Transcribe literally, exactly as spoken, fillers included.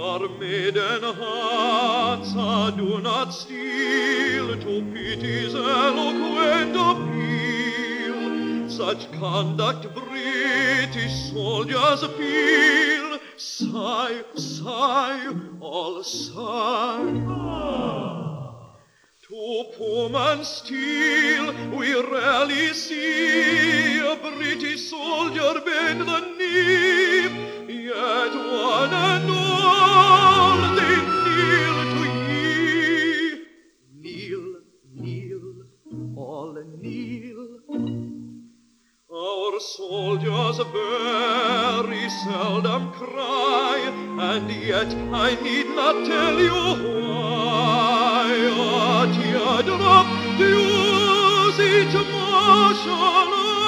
Your maiden hearts are do not steal to pity's eloquent appeal. Such conduct British soldiers feel. Sigh, sigh, all sigh. To Pullman steel we rarely see a British soldier bend the knee, yet one and all they kneel to ye. Kneel, kneel, all kneel. Our soldiers very seldom cry, and yet I need not tell you why. A teardrop dews each martial